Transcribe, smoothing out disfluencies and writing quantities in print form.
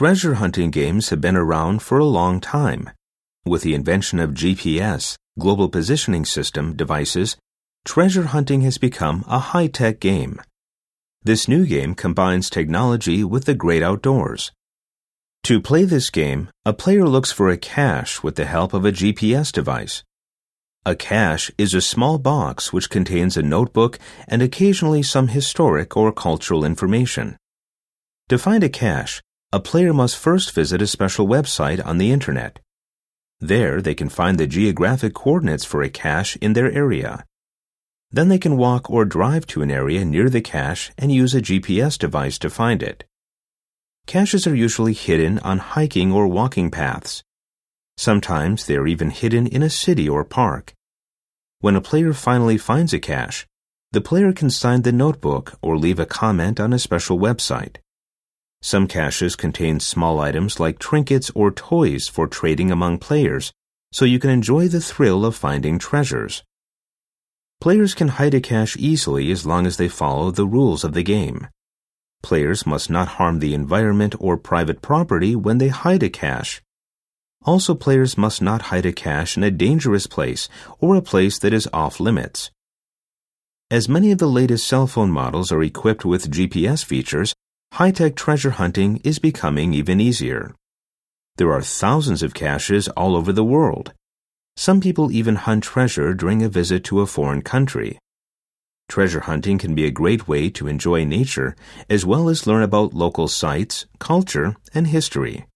Treasure hunting games have been around for a long time. With the invention of GPS, Global Positioning System, devices, treasure hunting has become a high-tech game. This new game combines technology with the great outdoors. To play this game, a player looks for a cache with the help of a GPS device. A cache is a small box which contains a notebook and occasionally some historic or cultural information. To find a cache, a player must first visit a special website on the Internet. There, they can find the geographic coordinates for a cache in their area. Then they can walk or drive to an area near the cache and use a GPS device to find it. Caches are usually hidden on hiking or walking paths. Sometimes they are even hidden in a city or park. When a player finally finds a cache, the player can sign the notebook or leave a comment on a special website. Some caches contain small items like trinkets or toys for trading among players, so you can enjoy the thrill of finding treasures. Players can hide a cache easily as long as they follow the rules of the game. Players must not harm the environment or private property when they hide a cache. Also, players must not hide a cache in a dangerous place or a place that is off-limits. As many of the latest cell phone models are equipped with GPS features, high-tech treasure hunting is becoming even easier. There are thousands of caches all over the world. Some people even hunt treasure during a visit to a foreign country. Treasure hunting can be a great way to enjoy nature as well as learn about local sites, culture, and history.